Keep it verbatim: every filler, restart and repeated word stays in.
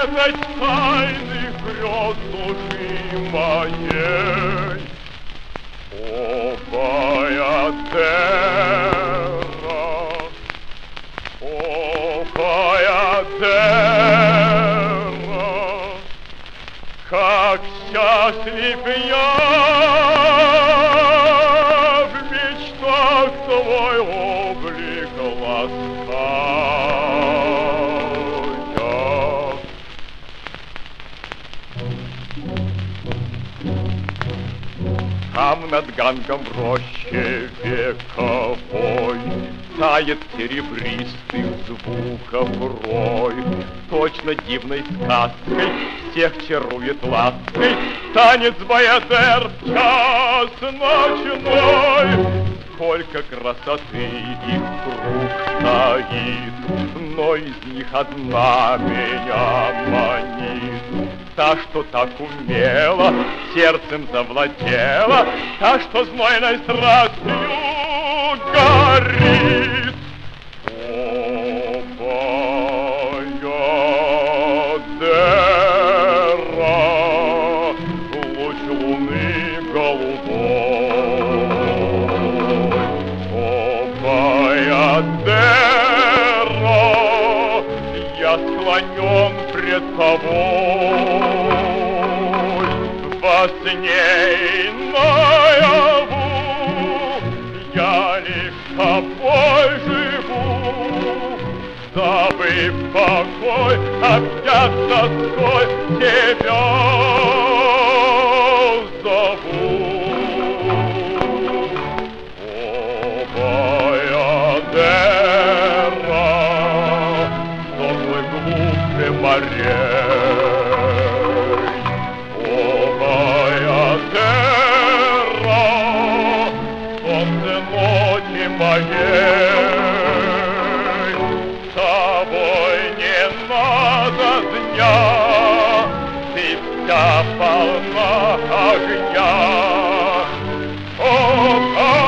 Ведать тайны грез души моей. О, Баядера, о, Баядера, как счастлив я в мечтах твой облик лаская. Там над Гангом в роще вековой тает серебристых звуков рой. Точно дивной сказкой всех чарует лаской танец Баядер в час ночной. Сколько красоты их круг стоит, но из них одна меня манит. Та, что так умело сердцем завладела, та, что знойной страстью горит. О, Баядера, луч луны голубой. О, Баядера, я склонен пред тобой. Во сне и наяву я лишь тобой живу, забыв покой, объят тоской, тебя зову. О, Баядера, теплый глубже морей. Моей, с тобой не надо дня, ты вся полна огня. О,